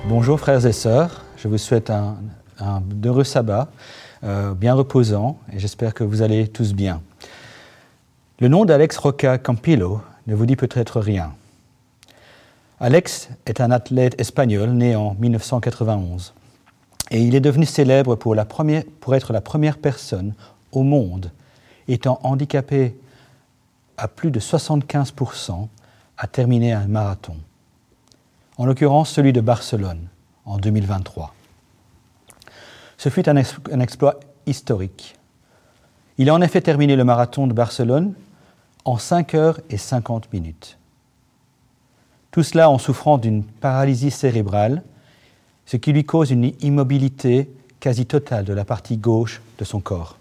Bonjour frères et sœurs, je vous souhaite un heureux sabbat, bien reposant, et j'espère que vous allez tous bien. Le nom d'Alex Roca Campillo ne vous dit peut-être rien. Alex est un athlète espagnol né en 1991, et il est devenu célèbre pour être la première personne au monde étant handicapé à plus de 75% à terminer un marathon. En l'occurrence celui de Barcelone, en 2023. Ce fut un exploit historique. Il a en effet terminé le marathon de Barcelone en 5 heures et 50 minutes. Tout cela en souffrant d'une paralysie cérébrale, ce qui lui cause une immobilité quasi totale de la partie gauche de son corps.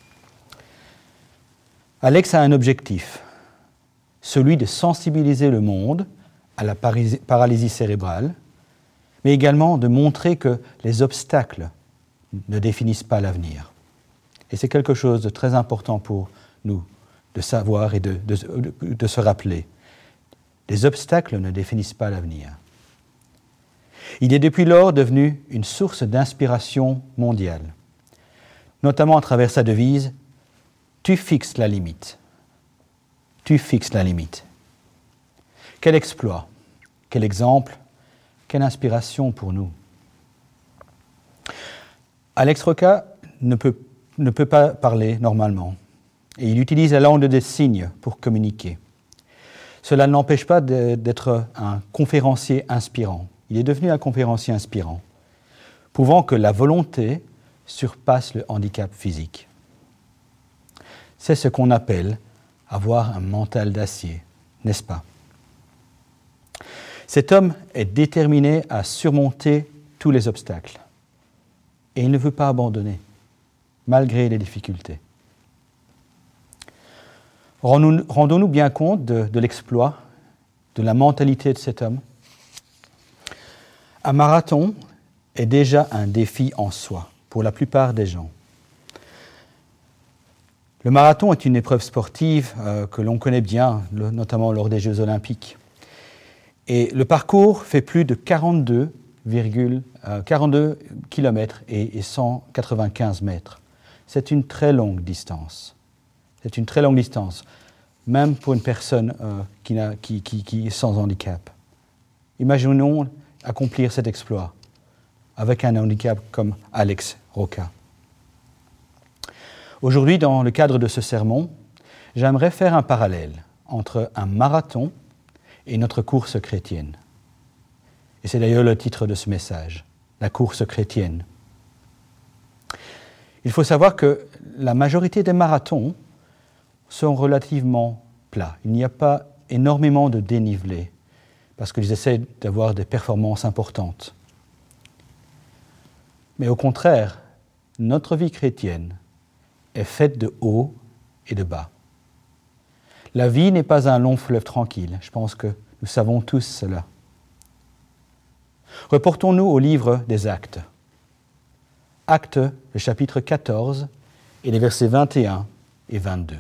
Alex a un objectif, celui de sensibiliser le monde à la paralysie cérébrale, mais également de montrer que les obstacles ne définissent pas l'avenir. Et c'est quelque chose de très important pour nous de savoir et de se rappeler. Les obstacles ne définissent pas l'avenir. Il est depuis lors devenu une source d'inspiration mondiale, notamment à travers sa devise « Tu fixes la limite ». Tu fixes la limite. Quel exploit, quel exemple, quelle inspiration pour nous. Alex Roca ne peut pas parler normalement et il utilise la langue des signes pour communiquer. Cela ne l'empêche pas d'être un conférencier inspirant. Il est devenu un conférencier inspirant, prouvant que la volonté surpasse le handicap physique. C'est ce qu'on appelle avoir un mental d'acier, n'est-ce pas? Cet homme est déterminé à surmonter tous les obstacles. Et il ne veut pas abandonner, malgré les difficultés. Rendons-nous bien compte de l'exploit, de la mentalité de cet homme. Un marathon est déjà un défi en soi, pour la plupart des gens. Le marathon est une épreuve sportive que l'on connaît bien, notamment lors des Jeux olympiques. Et le parcours fait plus de 42 km et 195 mètres. C'est une très longue distance. C'est une très longue distance, même pour une personne qui est sans handicap. Imaginons accomplir cet exploit avec un handicap comme Alex Roca. Aujourd'hui, dans le cadre de ce sermon, j'aimerais faire un parallèle entre un marathon et notre course chrétienne. Et c'est d'ailleurs le titre de ce message, la course chrétienne. Il faut savoir que la majorité des marathons sont relativement plats. Il n'y a pas énormément de dénivelé, parce qu'ils essaient d'avoir des performances importantes. Mais au contraire, notre vie chrétienne est faite de haut et de bas. La vie n'est pas un long fleuve tranquille. Je pense que nous savons tous cela. Reportons-nous au livre des Actes. Actes, le chapitre 14 et les versets 21 et 22.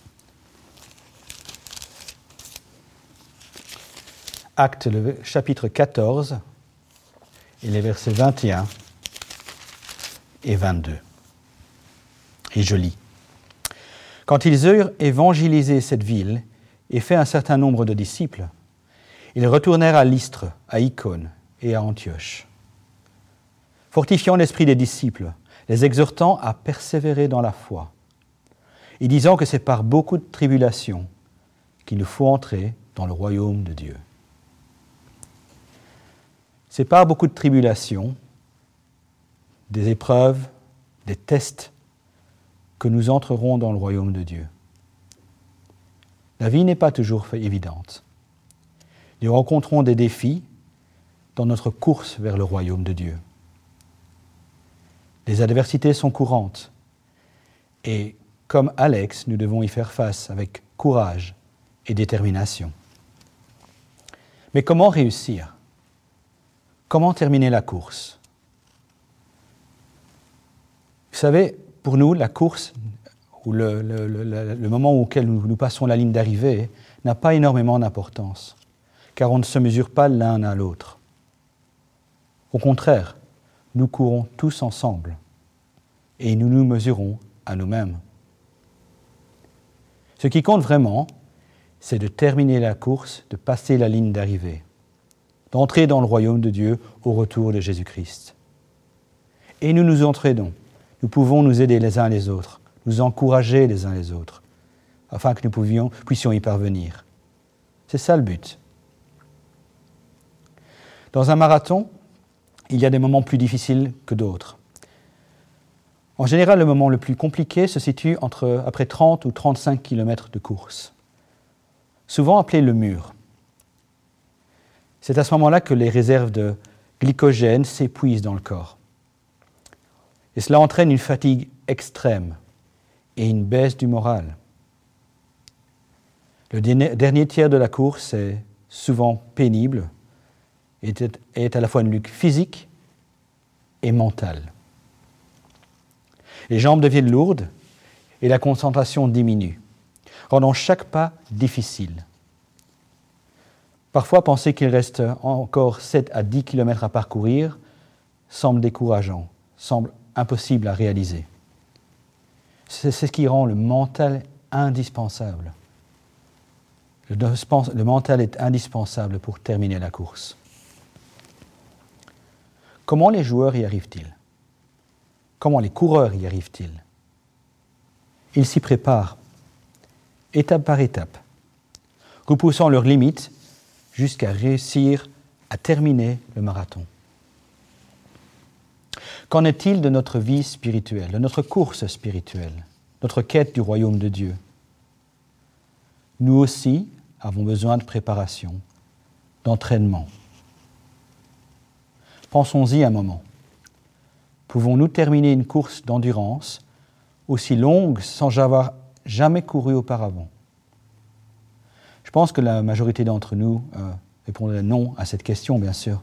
Actes, le chapitre 14 et les versets 21 et 22. Et je lis. Quand ils eurent évangélisé cette ville et fait un certain nombre de disciples, ils retournèrent à Lystre, à Icône et à Antioche, fortifiant l'esprit des disciples, les exhortant à persévérer dans la foi, et disant que c'est par beaucoup de tribulations qu'il nous faut entrer dans le royaume de Dieu. C'est par beaucoup de tribulations, des épreuves, des tests, que nous entrerons dans le royaume de Dieu. La vie n'est pas toujours évidente. Nous rencontrons des défis dans notre course vers le royaume de Dieu. Les adversités sont courantes et, comme Alex, nous devons y faire face avec courage et détermination. Mais comment réussir? Comment terminer la course? Vous savez, pour nous, la course, ou le moment auquel nous passons la ligne d'arrivée, n'a pas énormément d'importance, car on ne se mesure pas l'un à l'autre. Au contraire, nous courons tous ensemble et nous nous mesurons à nous-mêmes. Ce qui compte vraiment, c'est de terminer la course, de passer la ligne d'arrivée, d'entrer dans le royaume de Dieu au retour de Jésus-Christ. Et nous nous entraînons. Nous pouvons nous aider les uns les autres, nous encourager les uns les autres, afin que nous puissions y parvenir. C'est ça le but. Dans un marathon, il y a des moments plus difficiles que d'autres. En général, le moment le plus compliqué se situe après 30 ou 35 km de course, souvent appelé le mur. C'est à ce moment-là que les réserves de glycogène s'épuisent dans le corps. Et cela entraîne une fatigue extrême et une baisse du moral. Le dernier tiers de la course est souvent pénible et est à la fois une lutte physique et mentale. Les jambes deviennent lourdes et la concentration diminue, rendant chaque pas difficile. Parfois, penser qu'il reste encore 7 à 10 km à parcourir semble décourageant, semble impossible à réaliser. C'est ce qui rend le mental indispensable. Le mental est indispensable pour terminer la course. Comment les joueurs y arrivent-ils ? Comment les coureurs y arrivent-ils ? Ils s'y préparent, étape par étape, repoussant leurs limites jusqu'à réussir à terminer le marathon. Qu'en est-il de notre vie spirituelle, de notre course spirituelle, notre quête du royaume de Dieu ? Nous aussi avons besoin de préparation, d'entraînement. Pensons-y un moment. Pouvons-nous terminer une course d'endurance aussi longue sans avoir jamais couru auparavant ? Je pense que la majorité d'entre nous répondrait non à cette question, bien sûr.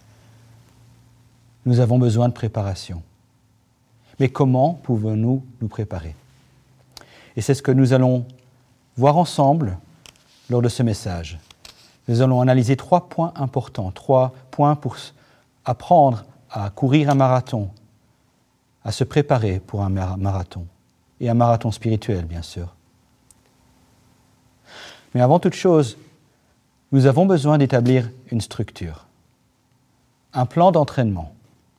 Nous avons besoin de préparation. Mais comment pouvons-nous nous préparer ? Et c'est ce que nous allons voir ensemble lors de ce message. Nous allons analyser 3 points importants, 3 points pour apprendre à courir un marathon, à se préparer pour un marathon, et un marathon spirituel, bien sûr. Mais avant toute chose, nous avons besoin d'établir une structure, un plan d'entraînement.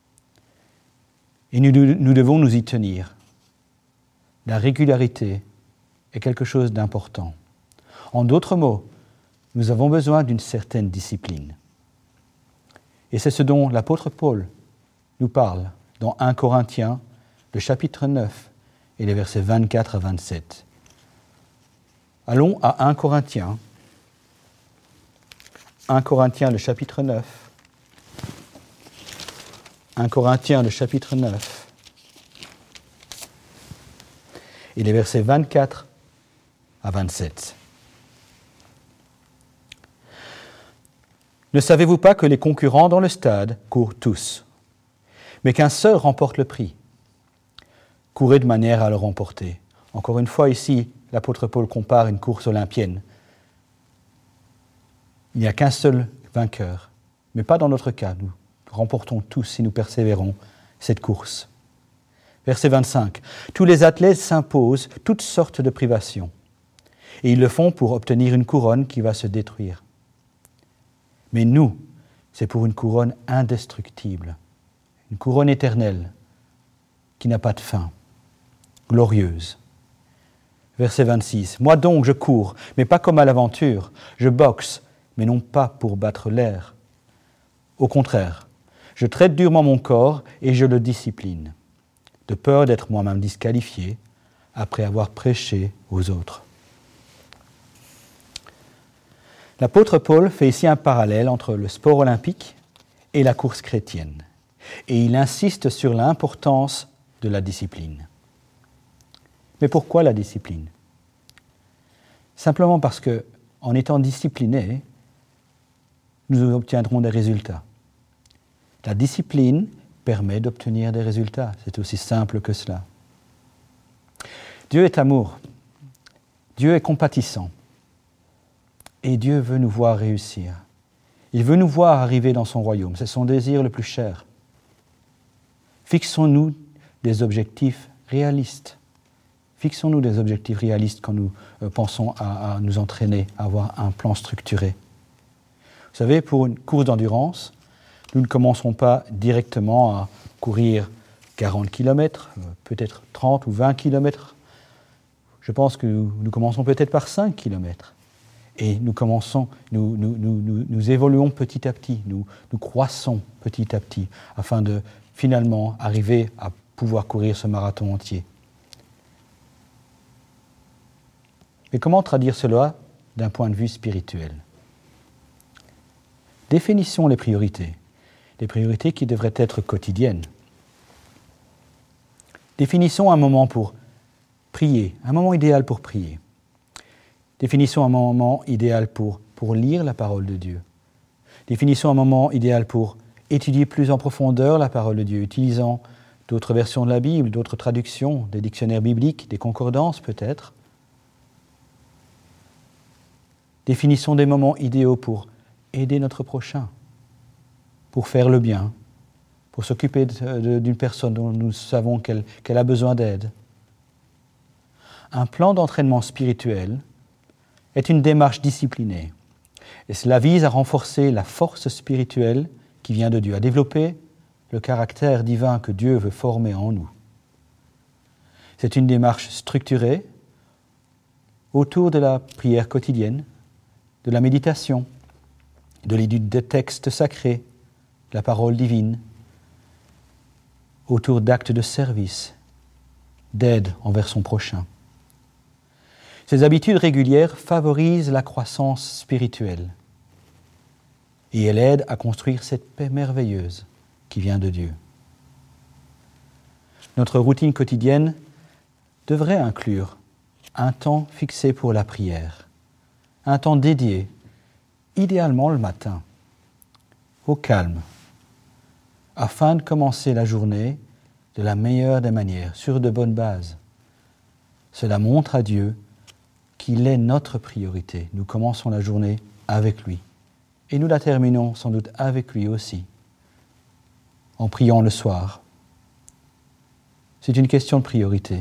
Et nous devons nous y tenir. La régularité est quelque chose d'important. En d'autres mots, nous avons besoin d'une certaine discipline. Et c'est ce dont l'apôtre Paul nous parle dans 1 Corinthiens, le chapitre 9 et les versets 24 à 27. Allons à 1 Corinthiens. 1 Corinthiens, le chapitre 9. 1 Corinthiens, le chapitre 9. Et les versets 24 à 27. Ne savez-vous pas que les concurrents dans le stade courent tous, mais qu'un seul remporte le prix ? Courez de manière à le remporter. Encore une fois, ici, l'apôtre Paul compare une course olympienne. Il n'y a qu'un seul vainqueur, mais pas dans notre cas. Nous remportons tous, si nous persévérons, cette course. Verset 25. Tous les athlètes s'imposent toutes sortes de privations, et ils le font pour obtenir une couronne qui va se détruire. Mais nous, c'est pour une couronne indestructible, une couronne éternelle, qui n'a pas de fin, glorieuse. Verset 26. Moi donc, je cours, mais pas comme à l'aventure. Je boxe, mais non pas pour battre l'air. Au contraire, je traite durement mon corps et je le discipline, de peur d'être moi-même disqualifié après avoir prêché aux autres. L'apôtre Paul fait ici un parallèle entre le sport olympique et la course chrétienne. Et il insiste sur l'importance de la discipline. Mais pourquoi la discipline ? Simplement parce que, en étant disciplinés, nous obtiendrons des résultats. La discipline permet d'obtenir des résultats. C'est aussi simple que cela. Dieu est amour. Dieu est compatissant. Et Dieu veut nous voir réussir. Il veut nous voir arriver dans son royaume. C'est son désir le plus cher. Fixons-nous des objectifs réalistes. Fixons-nous des objectifs réalistes quand nous pensons à nous entraîner, à avoir un plan structuré. Vous savez, pour une course d'endurance, nous ne commencerons pas directement à courir 40 km, peut-être 30 ou 20 km. Je pense que nous commençons peut-être par 5 km. Et nous évoluons petit à petit, nous croissons petit à petit, afin de finalement arriver à pouvoir courir ce marathon entier. Mais comment traduire cela d'un point de vue spirituel ? Définissons les priorités qui devraient être quotidiennes. Définissons un moment pour prier, un moment idéal pour prier. Définissons un moment idéal pour lire la parole de Dieu. Définissons un moment idéal pour étudier plus en profondeur la parole de Dieu, utilisant d'autres versions de la Bible, d'autres traductions, des dictionnaires bibliques, des concordances peut-être. Définissons des moments idéaux pour aider notre prochain, pour faire le bien, pour s'occuper d'une personne dont nous savons qu'elle a besoin d'aide. Un plan d'entraînement spirituel est une démarche disciplinée. Et cela vise à renforcer la force spirituelle qui vient de Dieu, à développer le caractère divin que Dieu veut former en nous. C'est une démarche structurée autour de la prière quotidienne, de la méditation, de l'étude des textes sacrés, de la parole divine, autour d'actes de service, d'aide envers son prochain. Ces habitudes régulières favorisent la croissance spirituelle et elles aident à construire cette paix merveilleuse qui vient de Dieu. Notre routine quotidienne devrait inclure un temps fixé pour la prière, un temps dédié, idéalement le matin, au calme, afin de commencer la journée de la meilleure des manières, sur de bonnes bases. Cela montre à Dieu qu'il est notre priorité. Nous commençons la journée avec lui. Et nous la terminons sans doute avec lui aussi, en priant le soir. C'est une question de priorité.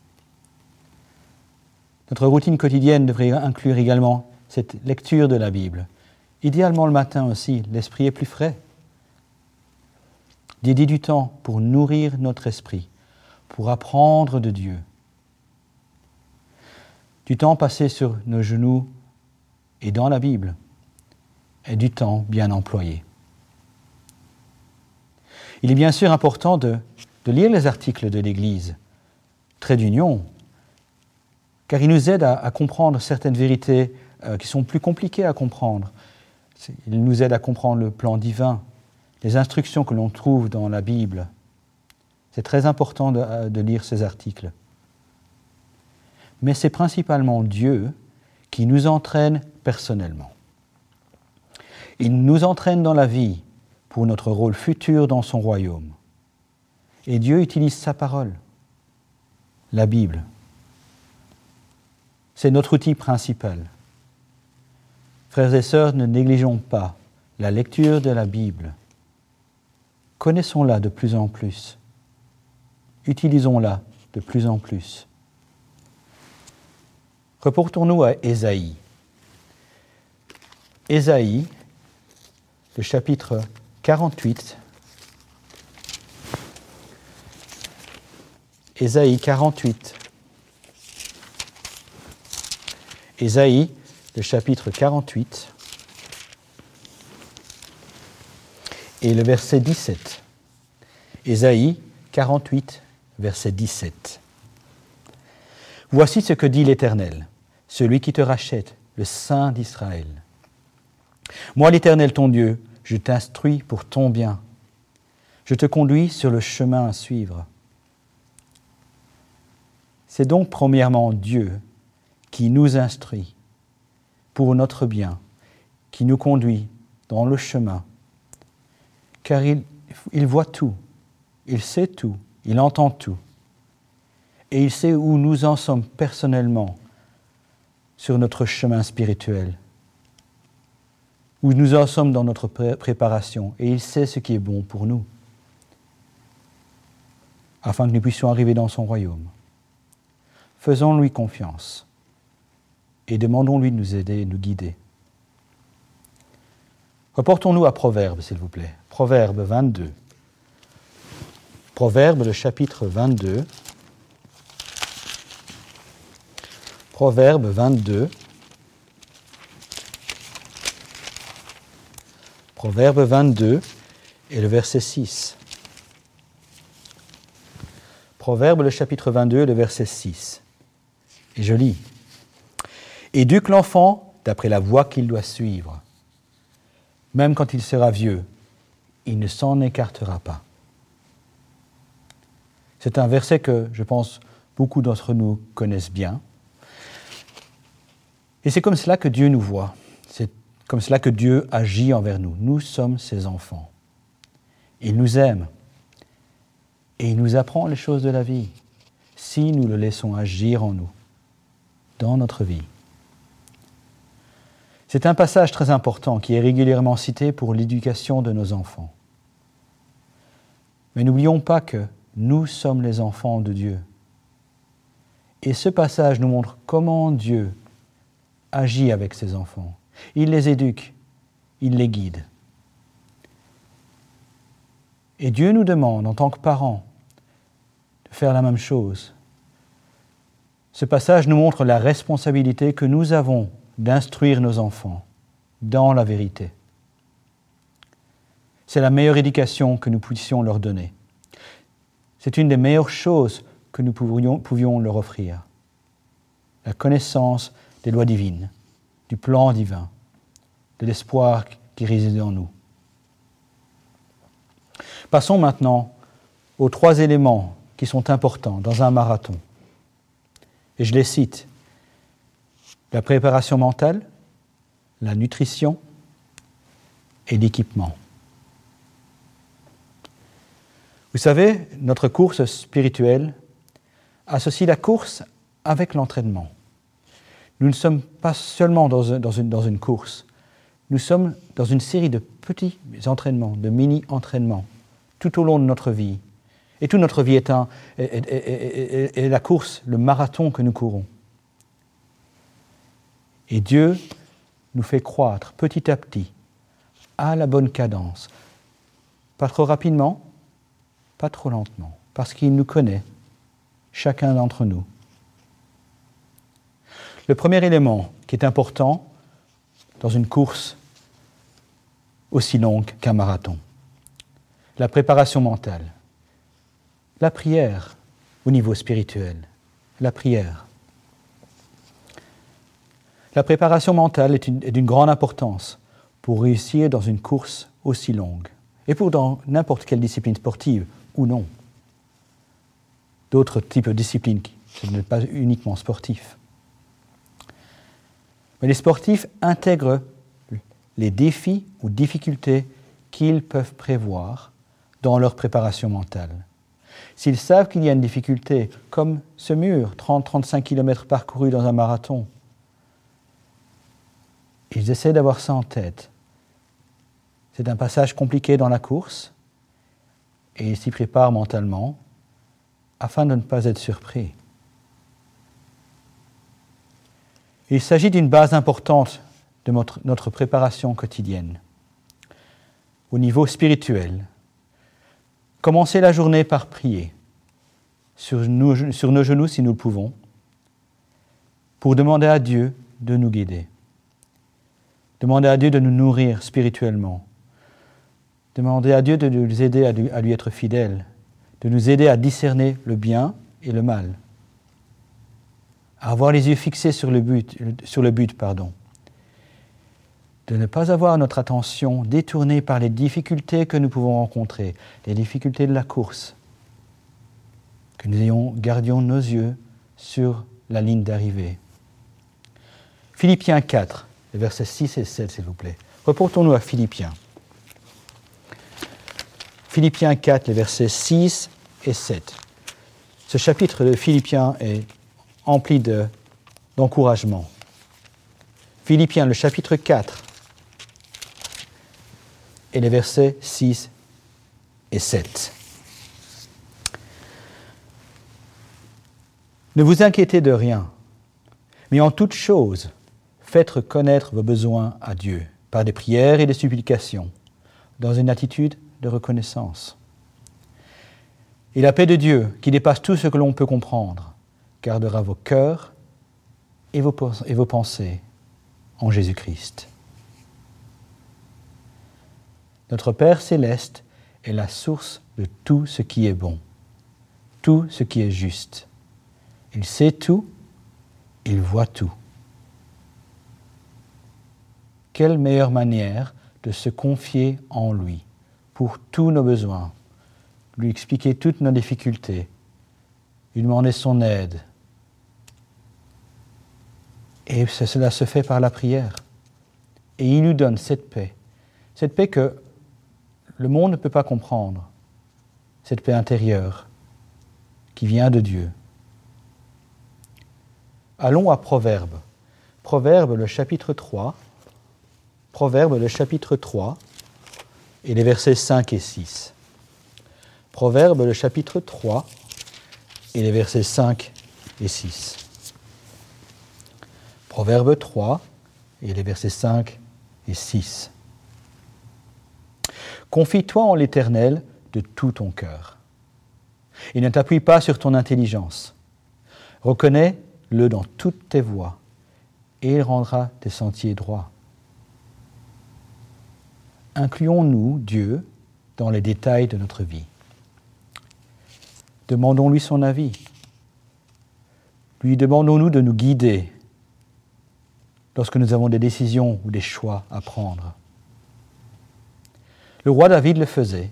Notre routine quotidienne devrait inclure également cette lecture de la Bible. Idéalement le matin aussi, l'esprit est plus frais. Dédier du temps pour nourrir notre esprit, pour apprendre de Dieu. Du temps passé sur nos genoux et dans la Bible est du temps bien employé. Il est bien sûr important de lire les articles de l'Église, Trait d'Union, car ils nous aident à comprendre certaines vérités qui sont plus compliquées à comprendre. Ils nous aident à comprendre le plan divin, les instructions que l'on trouve dans la Bible. C'est très important de lire ces articles. Mais c'est principalement Dieu qui nous entraîne personnellement. Il nous entraîne dans la vie pour notre rôle futur dans son royaume. Et Dieu utilise sa parole, la Bible. C'est notre outil principal. Frères et sœurs, ne négligeons pas la lecture de la Bible. Connaissons-la de plus en plus. Utilisons-la de plus en plus. Reportons-nous à Ésaïe. Ésaïe, le chapitre 48. Ésaïe 48. Ésaïe, le chapitre 48. Et le verset 17. Ésaïe 48, verset 17. Voici ce que dit l'Éternel, celui qui te rachète, le Saint d'Israël. Moi, l'Éternel ton Dieu, je t'instruis pour ton bien. Je te conduis sur le chemin à suivre. C'est donc premièrement Dieu qui nous instruit pour notre bien, qui nous conduit dans le chemin, car il voit tout, il sait tout, il entend tout, et il sait où nous en sommes personnellement sur notre chemin spirituel, où nous en sommes dans notre préparation, et il sait ce qui est bon pour nous, afin que nous puissions arriver dans son royaume. Faisons-lui confiance et demandons-lui de nous aider et de nous guider. Reportons-nous à Proverbes, s'il vous plaît. Proverbes 22. Proverbes, le chapitre 22. Proverbes 22. Proverbes 22 et le verset 6. Proverbes, le chapitre 22, le verset 6. Et je lis. « Éduque l'enfant d'après la voie qu'il doit suivre. Même quand il sera vieux, il ne s'en écartera pas. » C'est un verset que, je pense, beaucoup d'entre nous connaissent bien. Et c'est comme cela que Dieu nous voit. C'est comme cela que Dieu agit envers nous. Nous sommes ses enfants. Il nous aime. Et il nous apprend les choses de la vie, si nous le laissons agir en nous, dans notre vie. C'est un passage très important qui est régulièrement cité pour l'éducation de nos enfants. Mais n'oublions pas que nous sommes les enfants de Dieu. Et ce passage nous montre comment Dieu agit avec ses enfants. Il les éduque, il les guide. Et Dieu nous demande, en tant que parents, de faire la même chose. Ce passage nous montre la responsabilité que nous avons d'instruire nos enfants dans la vérité. C'est la meilleure éducation que nous puissions leur donner. C'est une des meilleures choses que nous pouvions leur offrir. La connaissance des lois divines, du plan divin, de l'espoir qui réside en nous. Passons maintenant aux 3 éléments qui sont importants dans un marathon. Et je les cite. La préparation mentale, la nutrition et l'équipement. Vous savez, notre course spirituelle associe la course avec l'entraînement. Nous ne sommes pas seulement dans une course, nous sommes dans une série de petits entraînements, de mini-entraînements, tout au long de notre vie. Et toute notre vie est la course, le marathon que nous courons. Et Dieu nous fait croître petit à petit, à la bonne cadence. Pas trop rapidement, pas trop lentement, parce qu'il nous connaît, chacun d'entre nous. Le premier élément qui est important dans une course aussi longue qu'un marathon, la préparation mentale. La prière au niveau spirituel, la prière. La préparation mentale est d'une grande importance pour réussir dans une course aussi longue, et pour dans n'importe quelle discipline sportive ou non. D'autres types de disciplines, ce n'est pas uniquement sportif. Mais les sportifs intègrent les défis ou difficultés qu'ils peuvent prévoir dans leur préparation mentale. S'ils savent qu'il y a une difficulté, comme ce mur, 30-35 km parcourus dans un marathon, ils essaient d'avoir ça en tête. C'est un passage compliqué dans la course, et ils s'y préparent mentalement, afin de ne pas être surpris. Il s'agit d'une base importante de notre préparation quotidienne. Au niveau spirituel, commencez la journée par prier, sur nos genoux si nous le pouvons, pour demander à Dieu de nous guider. Demander à Dieu de nous nourrir spirituellement. Demander à Dieu de nous aider à lui être fidèles, de nous aider à discerner le bien et le mal, à avoir les yeux fixés sur le but, de ne pas avoir notre attention détournée par les difficultés que nous pouvons rencontrer, les difficultés de la course, que nous gardions nos yeux sur la ligne d'arrivée. Philippiens 4, les versets 6 et 7, s'il vous plaît. Reportons-nous à Philippiens. Philippiens 4, les versets 6 et 7. Ce chapitre de Philippiens est empli d'encouragement. Philippiens, le chapitre 4, et les versets 6 et 7. Ne vous inquiétez de rien, mais en toute chose, faites reconnaître vos besoins à Dieu par des prières et des supplications, dans une attitude de reconnaissance. Et la paix de Dieu, qui dépasse tout ce que l'on peut comprendre, gardera vos cœurs et vos pensées en Jésus-Christ. Notre Père céleste est la source de tout ce qui est bon, tout ce qui est juste. Il sait tout, il voit tout. Quelle meilleure manière de se confier en lui pour tous nos besoins, lui expliquer toutes nos difficultés, lui demander son aide. Et cela se fait par la prière. Et il nous donne cette paix que le monde ne peut pas comprendre, cette paix intérieure qui vient de Dieu. Allons à Proverbes. Proverbes, le chapitre 3. Proverbes, le chapitre 3, et les versets 5 et 6. Proverbes, le chapitre 3, et les versets 5 et 6. Proverbes 3, et les versets 5 et 6. Confie-toi en l'Éternel de tout ton cœur, et ne t'appuie pas sur ton intelligence. Reconnais-le dans toutes tes voies, et il rendra tes sentiers droits. Incluons-nous Dieu dans les détails de notre vie. Demandons-lui son avis. Lui demandons-nous de nous guider lorsque nous avons des décisions ou des choix à prendre. Le roi David le faisait.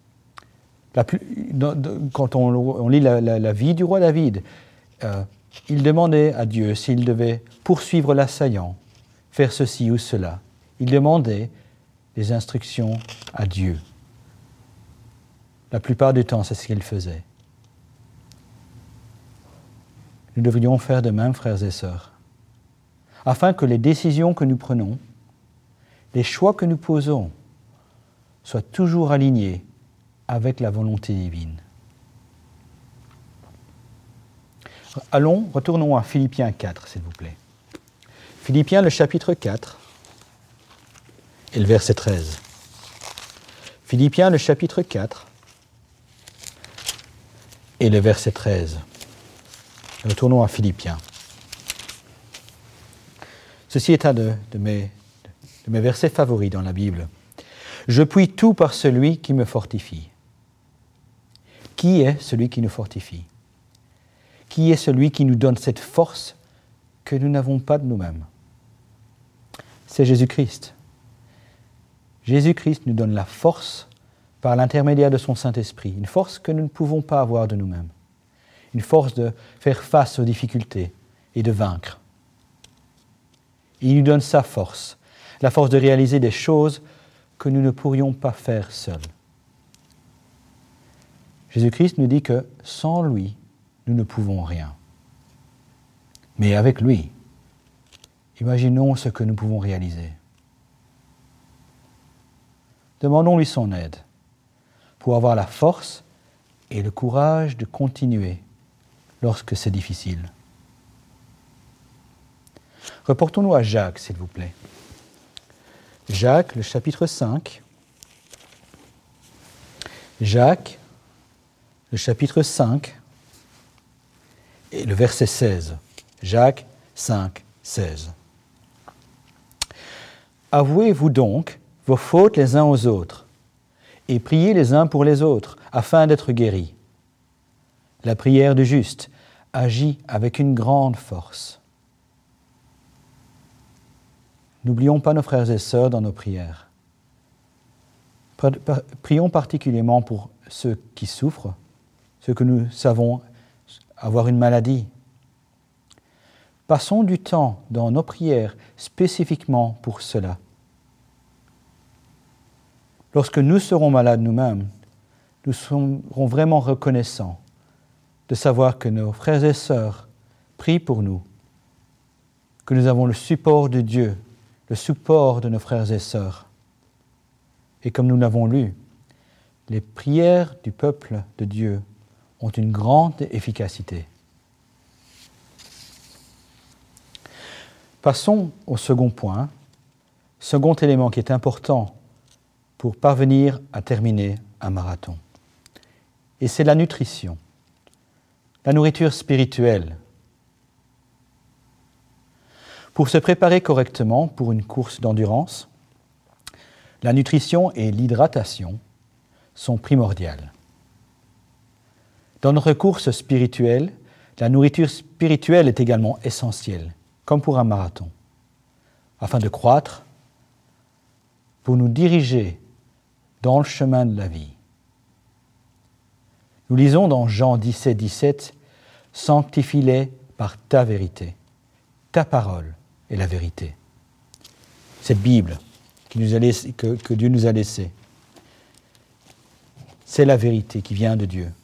Quand on lit la vie du roi David, il demandait à Dieu s'il devait poursuivre l'assaillant, faire ceci ou cela. Il demandait des instructions à Dieu. La plupart du temps, c'est ce qu'il faisait. Nous devrions faire de même, frères et sœurs, afin que les décisions que nous prenons, les choix que nous posons, soient toujours alignés avec la volonté divine. Retournons à Philippiens 4, s'il vous plaît. Philippiens, le chapitre 4, et le verset 13. Philippiens, le chapitre 4, et le verset 13. Retournons à Philippiens. Ceci est un de mes versets favoris dans la Bible. « Je puis tout par celui qui me fortifie. » Qui est celui qui nous fortifie? Qui est celui qui nous donne cette force que nous n'avons pas de nous-mêmes? C'est Jésus-Christ. Jésus-Christ nous donne la force par l'intermédiaire de son Saint-Esprit, une force que nous ne pouvons pas avoir de nous-mêmes, une force de faire face aux difficultés et de vaincre. Il nous donne sa force, la force de réaliser des choses que nous ne pourrions pas faire seuls. Jésus-Christ nous dit que sans lui, nous ne pouvons rien. Mais avec lui, imaginons ce que nous pouvons réaliser. Demandons-lui son aide pour avoir la force et le courage de continuer lorsque c'est difficile. Reportons-nous à Jacques, s'il vous plaît. Jacques, le chapitre 5. Jacques, le chapitre 5 et le verset 16. Jacques 5, 16. Avouez-vous donc vos fautes les uns aux autres, et priez les uns pour les autres, afin d'être guéris. La prière du juste agit avec une grande force. N'oublions pas nos frères et sœurs dans nos prières. Prions particulièrement pour ceux qui souffrent, ceux que nous savons avoir une maladie. Passons du temps dans nos prières spécifiquement pour cela. Lorsque nous serons malades nous-mêmes, nous serons vraiment reconnaissants de savoir que nos frères et sœurs prient pour nous, que nous avons le support de Dieu, le support de nos frères et sœurs. Et comme nous l'avons lu, les prières du peuple de Dieu ont une grande efficacité. Passons au second point, second élément qui est important pour parvenir à terminer un marathon. Et c'est la nutrition, la nourriture spirituelle. Pour se préparer correctement pour une course d'endurance, la nutrition et l'hydratation sont primordiales. Dans notre course spirituelle, la nourriture spirituelle est également essentielle, comme pour un marathon, afin de croître, pour nous diriger dans le chemin de la vie. Nous lisons dans Jean 17, 17, « Sanctifie-les par ta vérité. Ta parole est la vérité. » Cette Bible que Dieu nous a laissée, c'est la vérité qui vient de Dieu.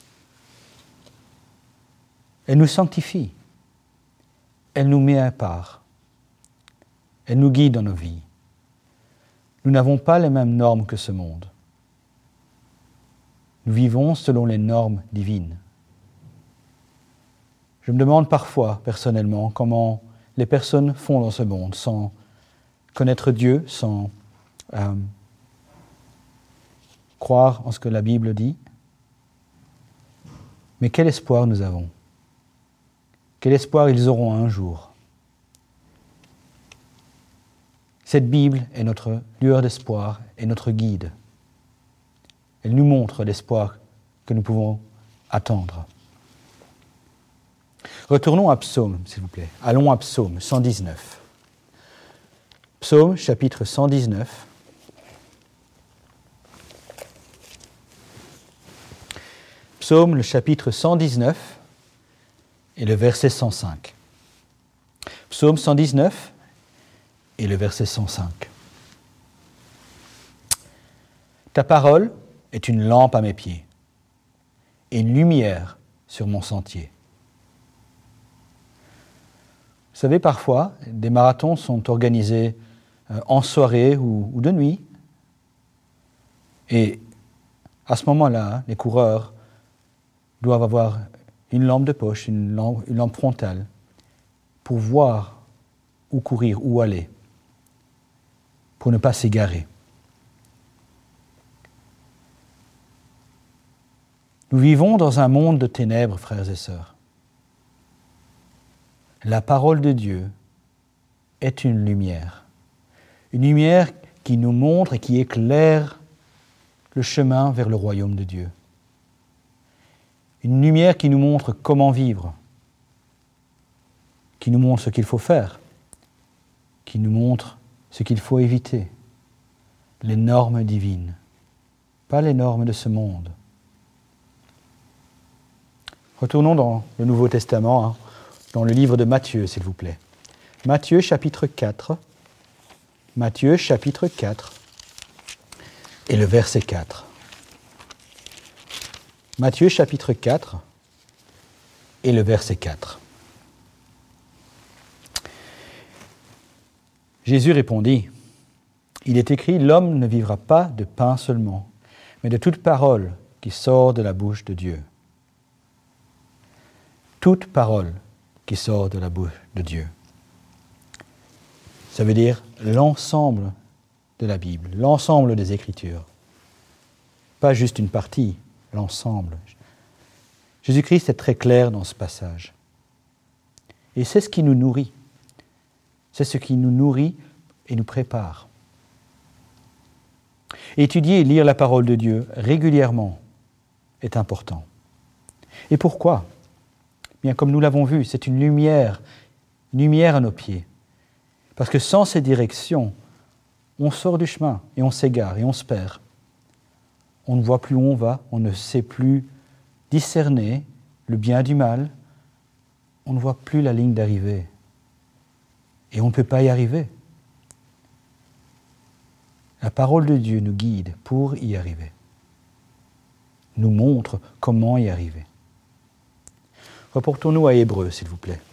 Elle nous sanctifie. Elle nous met à part. Elle nous guide dans nos vies. Nous n'avons pas les mêmes normes que ce monde. Nous vivons selon les normes divines. Je me demande parfois, personnellement, comment les personnes font dans ce monde sans connaître Dieu, sans croire en ce que la Bible dit. Mais quel espoir nous avons? Quel espoir ils auront un jour? Cette Bible est notre lueur d'espoir et notre guide. Elle nous montre l'espoir que nous pouvons attendre. Retournons à Psaume, s'il vous plaît. Allons à Psaume 119. Psaume, chapitre 119. Psaume, le chapitre 119 et le verset 105. Psaume 119 et le verset 105. Ta parole est une lampe à mes pieds et une lumière sur mon sentier. Vous savez, parfois, des marathons sont organisés en soirée ou de nuit. Et à ce moment-là, les coureurs doivent avoir une lampe de poche, une lampe frontale, pour voir où courir, où aller, pour ne pas s'égarer. Nous vivons dans un monde de ténèbres, frères et sœurs. La parole de Dieu est une lumière qui nous montre et qui éclaire le chemin vers le royaume de Dieu. Une lumière qui nous montre comment vivre, qui nous montre ce qu'il faut faire, qui nous montre ce qu'il faut éviter, les normes divines, pas les normes de ce monde. Retournons dans le Nouveau Testament, dans le livre de Matthieu, s'il vous plaît. Matthieu, chapitre 4. Matthieu, chapitre 4, et le verset 4. Matthieu, chapitre 4, et le verset 4. Jésus répondit, « Il est écrit, l'homme ne vivra pas de pain seulement, mais de toute parole qui sort de la bouche de Dieu. » Toute parole qui sort de la bouche de Dieu. Ça veut dire l'ensemble de la Bible, l'ensemble des Écritures. Pas juste une partie, l'ensemble. Jésus-Christ est très clair dans ce passage. Et c'est ce qui nous nourrit. C'est ce qui nous nourrit et nous prépare. Étudier et lire la parole de Dieu régulièrement est important. Et pourquoi ? Bien, comme nous l'avons vu, c'est une lumière à nos pieds. Parce que sans ces directions, on sort du chemin et on s'égare et on se perd. On ne voit plus où on va, on ne sait plus discerner le bien du mal, on ne voit plus la ligne d'arrivée. Et on ne peut pas y arriver. La parole de Dieu nous guide pour y arriver. Nous montre comment y arriver. Reportons-nous à Hébreux, s'il vous plaît.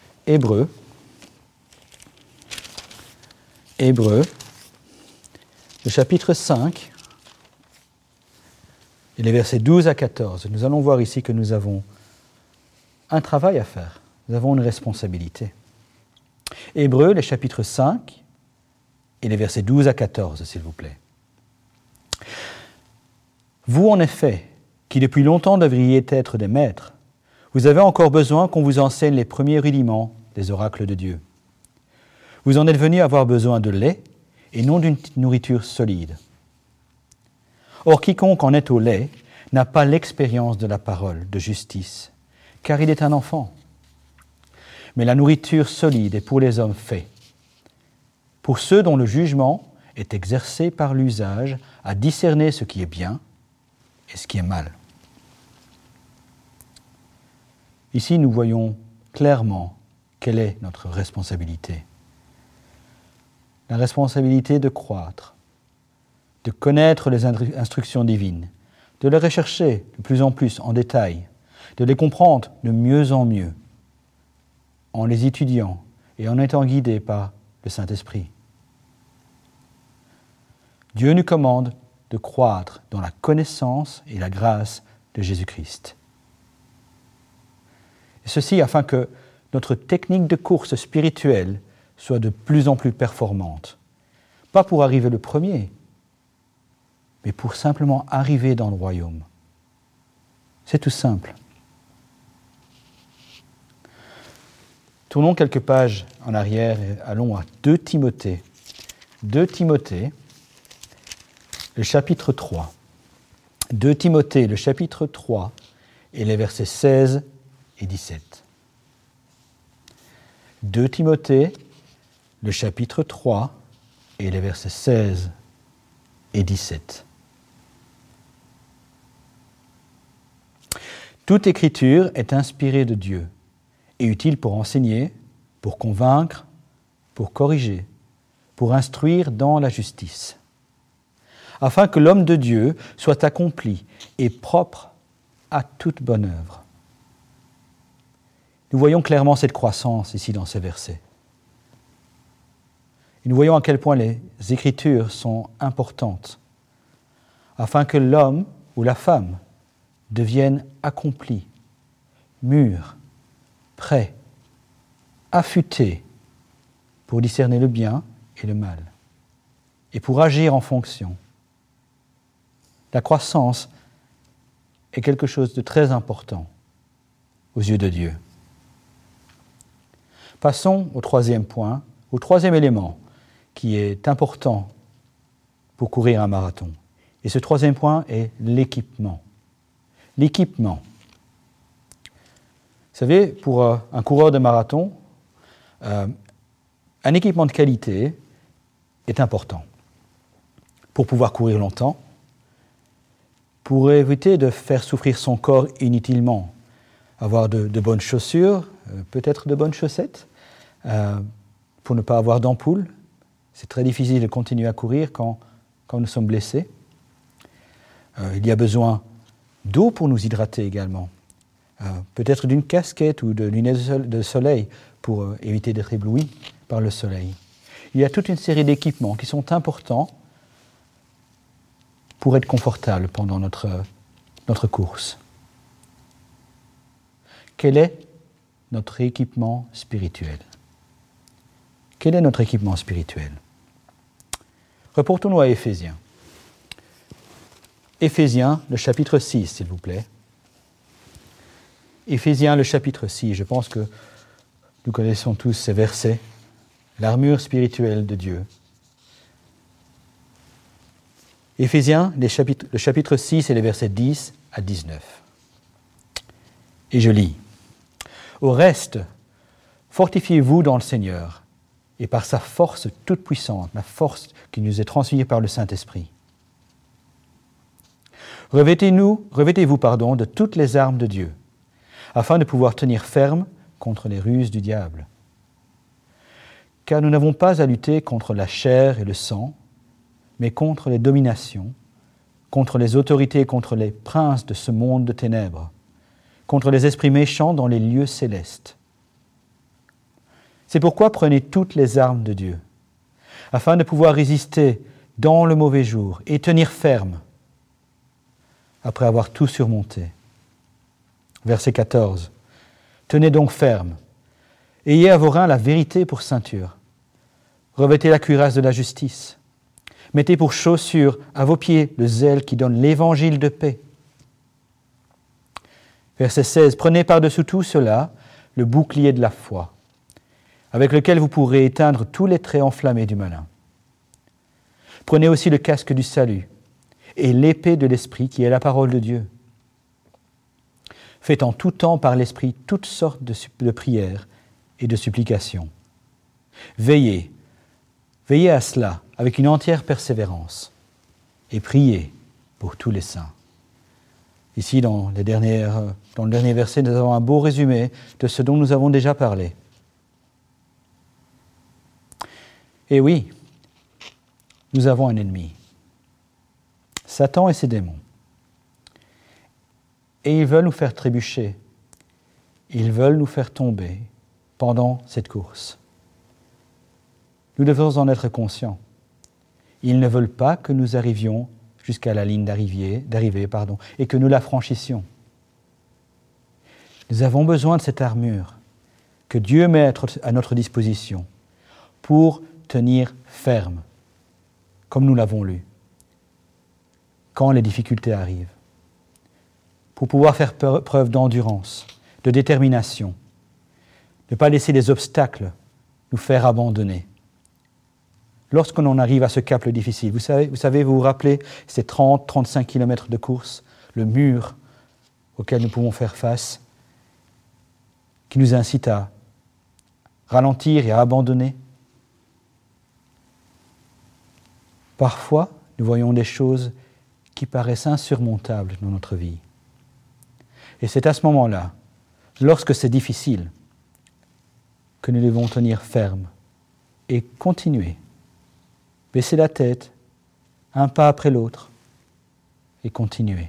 Hébreux, le chapitre 5 et les versets 12 à 14. Nous allons voir ici que nous avons un travail à faire. Nous avons une responsabilité. Hébreux, les chapitres 5 et les versets 12 à 14, s'il vous plaît. Vous, en effet, qui depuis longtemps devriez être des maîtres, vous avez encore besoin qu'on vous enseigne les premiers rudiments des oracles de Dieu. Vous en êtes venus avoir besoin de lait et non d'une nourriture solide. Or, quiconque en est au lait n'a pas l'expérience de la parole de justice, car il est un enfant. Mais la nourriture solide est pour les hommes faits, pour ceux dont le jugement est exercé par l'usage à discerner ce qui est bien et ce qui est mal. Ici, nous voyons clairement quelle est notre responsabilité. La responsabilité de croître, de connaître les instructions divines, de les rechercher de plus en plus en détail, de les comprendre de mieux en mieux, en les étudiant et en étant guidés par le Saint-Esprit. Dieu nous commande de croître dans la connaissance et la grâce de Jésus-Christ. Et ceci afin que notre technique de course spirituelle soit de plus en plus performante. Pas pour arriver le premier, mais pour simplement arriver dans le royaume. C'est tout simple. Tournons quelques pages en arrière et allons à 2 Timothée. 2 Timothée, le chapitre 3. 2 Timothée, le chapitre 3, et les versets 16 et 17. 2 Timothée, le chapitre 3, et les versets 16 et 17. Toute écriture est inspirée de Dieu et utile pour enseigner, pour convaincre, pour corriger, pour instruire dans la justice, afin que l'homme de Dieu soit accompli et propre à toute bonne œuvre. Nous voyons clairement cette croissance ici dans ces versets. Et nous voyons à quel point les Écritures sont importantes, afin que l'homme ou la femme devienne accompli, mûr, prêt, affûté pour discerner le bien et le mal, et pour agir en fonction. La croissance est quelque chose de très important aux yeux de Dieu. Passons au 3e point, au 3e élément qui est important pour courir un marathon. Et ce 3e point est l'équipement. L'équipement. Vous savez, pour un coureur de marathon, un équipement de qualité est important pour pouvoir courir longtemps, pour éviter de faire souffrir son corps inutilement, avoir de bonnes chaussures, peut-être de bonnes chaussettes, pour ne pas avoir d'ampoule. C'est très difficile de continuer à courir quand nous sommes blessés. Il y a besoin d'eau pour nous hydrater également. Peut-être d'une casquette ou de lunettes de soleil pour éviter d'être ébloui par le soleil. Il y a toute une série d'équipements qui sont importants pour être confortable pendant notre course. Quel est notre équipement spirituel ? Quel est notre équipement spirituel ? Reportons-nous à Éphésiens. Éphésiens, le chapitre 6, s'il vous plaît. Éphésiens, le chapitre 6, je pense que nous connaissons tous ces versets. L'armure spirituelle de Dieu. Éphésiens, le chapitre 6 et les versets 10 à 19. Et je lis. « Au reste, fortifiez-vous dans le Seigneur et par sa force toute puissante, la force qui nous est transmise par le Saint-Esprit. Revêtez-vous de toutes les armes de Dieu, afin de pouvoir tenir ferme contre les ruses du diable. Car nous n'avons pas à lutter contre la chair et le sang, mais contre les dominations, contre les autorités, contre les princes de ce monde de ténèbres, contre les esprits méchants dans les lieux célestes. C'est pourquoi prenez toutes les armes de Dieu, afin de pouvoir résister dans le mauvais jour et tenir ferme après avoir tout surmonté. Verset 14. Tenez donc ferme. Ayez à vos reins la vérité pour ceinture. Revêtez la cuirasse de la justice. Mettez pour chaussure à vos pieds le zèle qui donne l'évangile de paix. Verset 16. Prenez par-dessous tout cela le bouclier de la foi, avec lequel vous pourrez éteindre tous les traits enflammés du malin. Prenez aussi le casque du salut et l'épée de l'Esprit qui est la parole de Dieu. Faites en tout temps par l'Esprit toutes sortes de prières et de supplications. Veillez à cela avec une entière persévérance et priez pour tous les saints. Ici, dans le dernier verset, nous avons un beau résumé de ce dont nous avons déjà parlé. Et oui, nous avons un ennemi, Satan et ses démons. Et ils veulent nous faire trébucher, ils veulent nous faire tomber pendant cette course. Nous devons en être conscients. Ils ne veulent pas que nous arrivions jusqu'à la ligne d'arrivée, et que nous la franchissions. Nous avons besoin de cette armure que Dieu met à notre disposition pour tenir ferme, comme nous l'avons lu, quand les difficultés arrivent, pour pouvoir faire preuve d'endurance, de détermination, ne pas laisser les obstacles nous faire abandonner. Lorsqu'on en arrive à ce cap difficile, vous vous rappelez, ces 30-35 km de course, le mur auquel nous pouvons faire face, qui nous incite à ralentir et à abandonner. Parfois, nous voyons des choses qui paraissent insurmontables dans notre vie. Et c'est à ce moment-là, lorsque c'est difficile, que nous devons tenir ferme et continuer. Baisser la tête, un pas après l'autre, et continuer.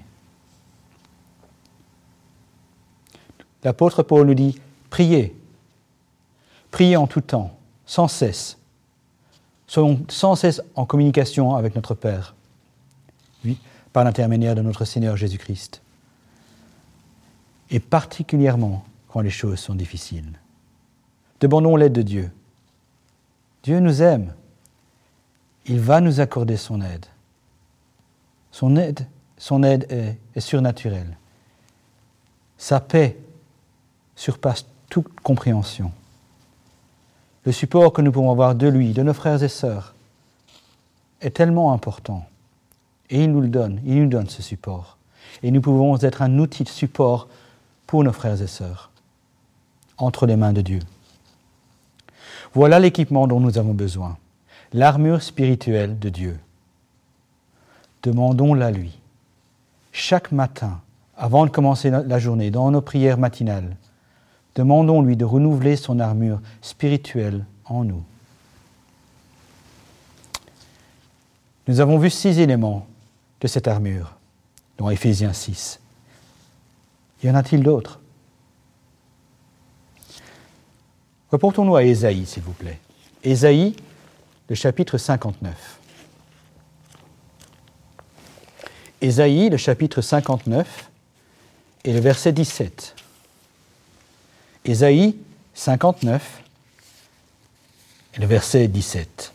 L'apôtre Paul nous dit, priez. Priez en tout temps, sans cesse. Soyons sans cesse en communication avec notre Père, oui, par l'intermédiaire de notre Seigneur Jésus-Christ. Et particulièrement quand les choses sont difficiles. Demandons l'aide de Dieu. Dieu nous aime. Il va nous accorder son aide. Son aide est surnaturelle. Sa paix surpasse toute compréhension. Le support que nous pouvons avoir de lui, de nos frères et sœurs, est tellement important. Et il nous donne ce support. Et nous pouvons être un outil de support pour nos frères et sœurs, entre les mains de Dieu. Voilà l'équipement dont nous avons besoin. L'armure spirituelle de Dieu. Demandons-la lui. Chaque matin, avant de commencer la journée, dans nos prières matinales, demandons-lui de renouveler son armure spirituelle en nous. Nous avons vu 6 éléments de cette armure dans Éphésiens 6. Y en a-t-il d'autres? Reportons-nous à Ésaïe, s'il vous plaît. Ésaïe, le chapitre 59. Ésaïe, le chapitre 59, et le verset 17. Ésaïe 59, et le verset 17.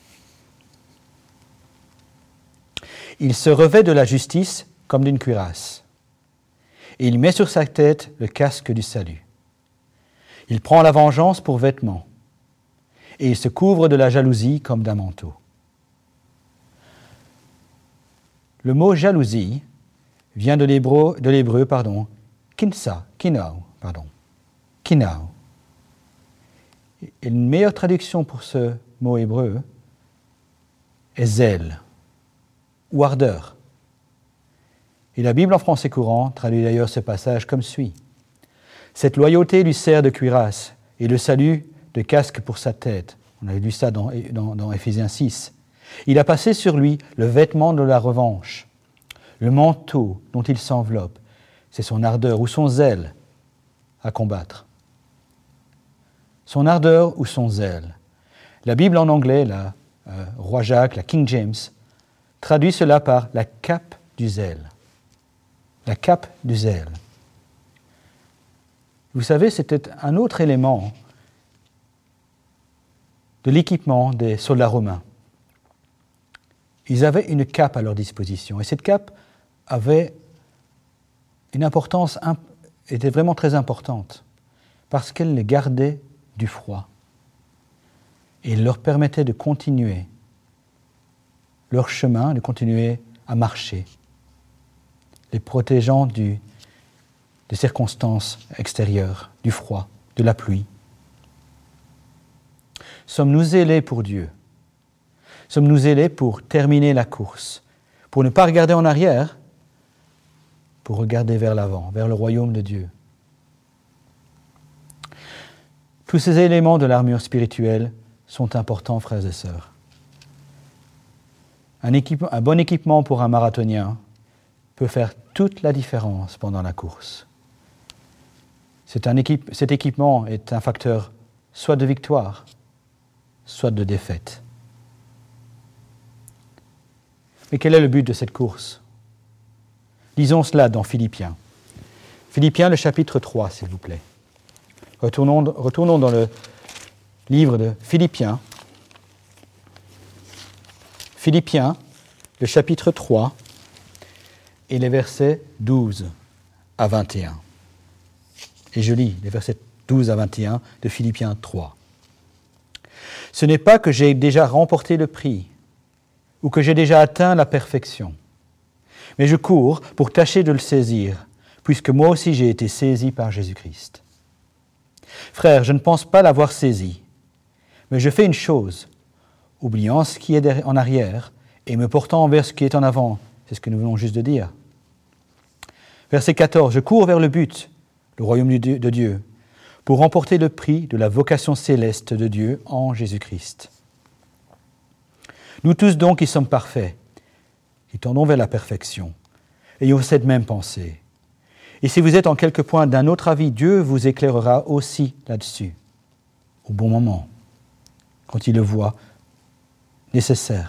Il se revêt de la justice comme d'une cuirasse, et il met sur sa tête le casque du salut. Il prend la vengeance pour vêtement, et il se couvre de la jalousie comme d'un manteau. Le mot jalousie vient de l'hébreu, kinao. Et une meilleure traduction pour ce mot hébreu est zèle ou ardeur. Et la Bible en français courant traduit d'ailleurs ce passage comme suit. Cette loyauté lui sert de cuirasse et le salut de casque pour sa tête. On avait lu ça dans Éphésiens 6. Il a passé sur lui le vêtement de la revanche, le manteau dont il s'enveloppe. C'est son ardeur ou son zèle à combattre. Son ardeur ou son zèle. La Bible en anglais, la Roi Jacques, la King James, traduit cela par la cape du zèle. La cape du zèle. Vous savez, c'était un autre élément de l'équipement des soldats romains. Ils avaient une cape à leur disposition, et cette cape avait une importance, était vraiment très importante, parce qu'elle les gardait du froid et leur permettait de continuer leur chemin, de continuer à marcher, les protégeant des circonstances extérieures, du froid, de la pluie. Sommes-nous zélés pour Dieu? Sommes-nous zélés pour terminer la course, pour ne pas regarder en arrière, pour regarder vers l'avant, vers le royaume de Dieu? Tous ces éléments de l'armure spirituelle sont importants, frères et sœurs. Un bon équipement pour un marathonien peut faire toute la différence pendant la course. Cet équipement est un facteur soit de victoire, soit de défaite. Mais quel est le but de cette course? Lisons cela dans Philippiens. Philippiens, le chapitre 3, s'il vous plaît. Retournons dans le livre de Philippiens. Philippiens, le chapitre 3, et les versets 12 à 21. Et je lis les versets 12 à 21 de Philippiens 3. « Ce n'est pas que j'ai déjà remporté le prix, ou que j'ai déjà atteint la perfection, mais je cours pour tâcher de le saisir, puisque moi aussi j'ai été saisi par Jésus-Christ. Frères, je ne pense pas l'avoir saisi, mais je fais une chose, oubliant ce qui est en arrière et me portant vers ce qui est en avant. » C'est ce que nous venons juste de dire. Verset 14. « Je cours vers le but, le royaume de Dieu, pour remporter le prix de la vocation céleste de Dieu en Jésus-Christ. Nous tous donc qui sommes parfaits, qui tendons vers la perfection, ayons cette même pensée. Et si vous êtes en quelque point d'un autre avis, Dieu vous éclairera aussi là-dessus, au bon moment, quand il le voit nécessaire. »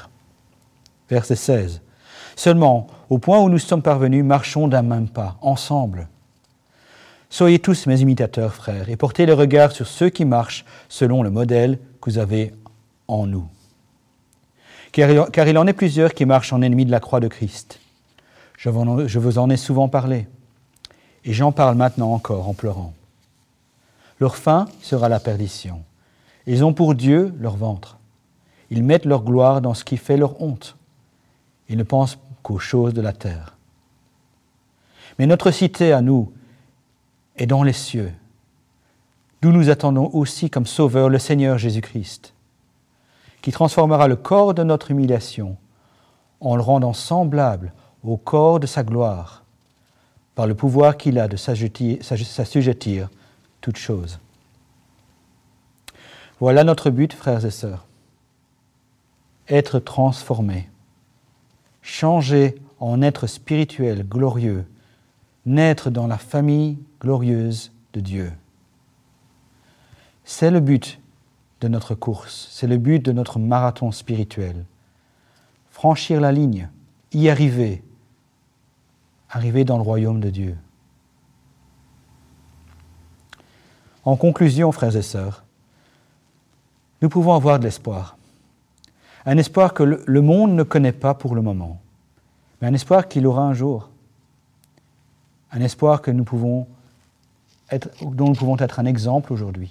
Verset 16. « Seulement, au point où nous sommes parvenus, marchons d'un même pas, ensemble. Soyez tous mes imitateurs, frères, et portez le regard sur ceux qui marchent selon le modèle que vous avez en nous. Car il en est plusieurs qui marchent en ennemis de la croix de Christ. Je vous en ai souvent parlé, et j'en parle maintenant encore en pleurant. Leur fin sera la perdition. Ils ont pour Dieu leur ventre. Ils mettent leur gloire dans ce qui fait leur honte. Ils ne pensent qu'aux choses de la terre. Mais notre cité à nous est dans les cieux, d'où nous attendons aussi comme Sauveur le Seigneur Jésus-Christ, qui transformera le corps de notre humiliation en le rendant semblable au corps de sa gloire, par le pouvoir qu'il a de s'assujettir toutes choses. » Voilà notre but, frères et sœurs. Être transformés, changer en être spirituel, glorieux, naître dans la famille glorieuse de Dieu. C'est le but de notre course, c'est le but de notre marathon spirituel. Franchir la ligne, y arriver, arriver dans le royaume de Dieu. En conclusion, frères et sœurs, nous pouvons avoir de l'espoir. Un espoir que le monde ne connaît pas pour le moment, mais un espoir qu'il aura un jour. Un espoir dont nous pouvons être un exemple aujourd'hui.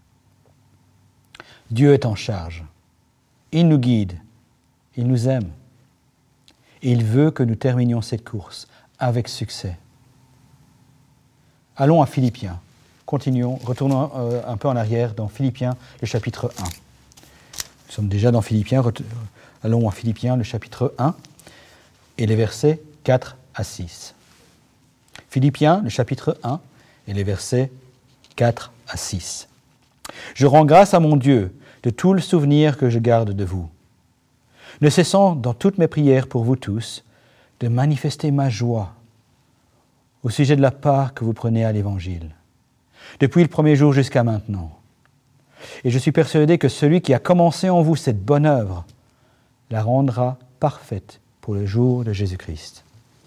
Dieu est en charge. Il nous guide. Il nous aime. Et il veut que nous terminions cette course avec succès. Allons à Philippiens. Continuons, retournons un peu en arrière dans Philippiens, le chapitre 1. Nous sommes déjà dans Philippiens. Allons à Philippiens, le chapitre 1, et les versets 4 à 6. Philippiens, le chapitre 1, et les versets 4 à 6. « Je rends grâce à mon Dieu de tout le souvenir que je garde de vous, ne cessant dans toutes mes prières pour vous tous de manifester ma joie au sujet de la part que vous prenez à l'Évangile, depuis le premier jour jusqu'à maintenant. Et je suis persuadé que celui qui a commencé en vous cette bonne œuvre la rendra parfaite pour le jour de Jésus-Christ.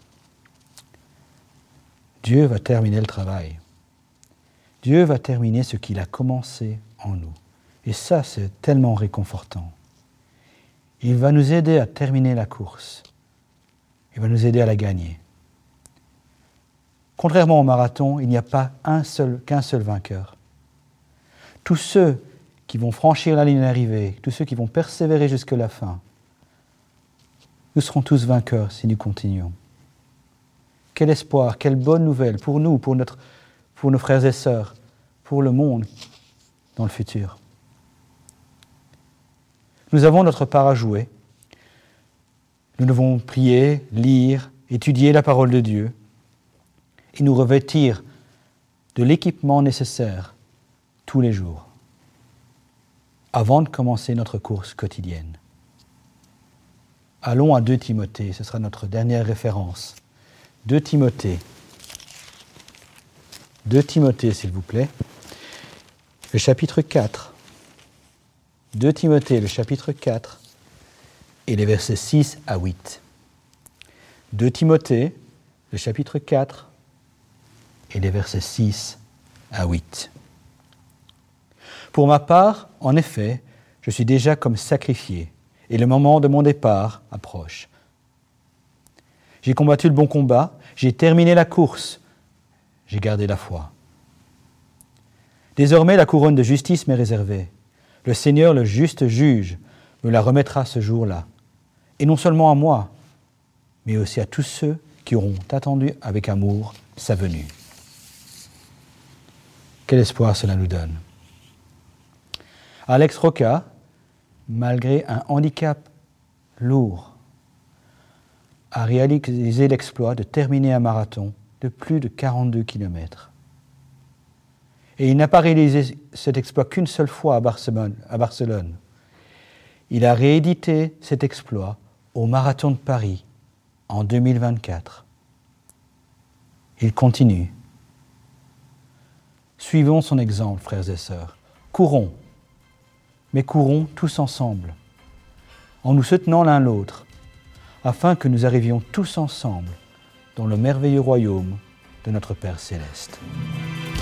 Dieu va terminer le travail. Dieu va terminer ce qu'il a commencé en nous. Et ça, c'est tellement réconfortant. Il va nous aider à terminer la course. Il va nous aider à la gagner. Contrairement au marathon, il n'y a pas qu'un seul vainqueur. Tous ceux qui vont franchir la ligne d'arrivée, tous ceux qui vont persévérer jusqu'à la fin, nous serons tous vainqueurs si nous continuons. Quel espoir, quelle bonne nouvelle pour nous, pour nos frères et sœurs, pour le monde dans le futur. Nous avons notre part à jouer. Nous devons prier, lire, étudier la parole de Dieu et nous revêtir de l'équipement nécessaire tous les jours avant de commencer notre course quotidienne. Allons à 2 Timothée, ce sera notre dernière référence. 2 Timothée. 2 Timothée, s'il vous plaît. Le chapitre 4. 2 Timothée, le chapitre 4, et les versets 6 à 8. 2 Timothée, le chapitre 4, et les versets 6 à 8. Pour ma part, en effet, je suis déjà comme sacrifié, et le moment de mon départ approche. J'ai combattu le bon combat, j'ai terminé la course, j'ai gardé la foi. Désormais, la couronne de justice m'est réservée. Le Seigneur, le juste juge, me la remettra ce jour-là. Et non seulement à moi, mais aussi à tous ceux qui auront attendu avec amour sa venue. Quel espoir cela nous donne. Alex Roca, malgré un handicap lourd, a réalisé l'exploit de terminer un marathon de plus de 42 km. Et il n'a pas réalisé cet exploit qu'une seule fois à Barcelone. Il a réédité cet exploit au Marathon de Paris en 2024. Il continue. Suivons son exemple, frères et sœurs. Courons, mais courons tous ensemble, en nous soutenant l'un l'autre, afin que nous arrivions tous ensemble dans le merveilleux royaume de notre Père céleste.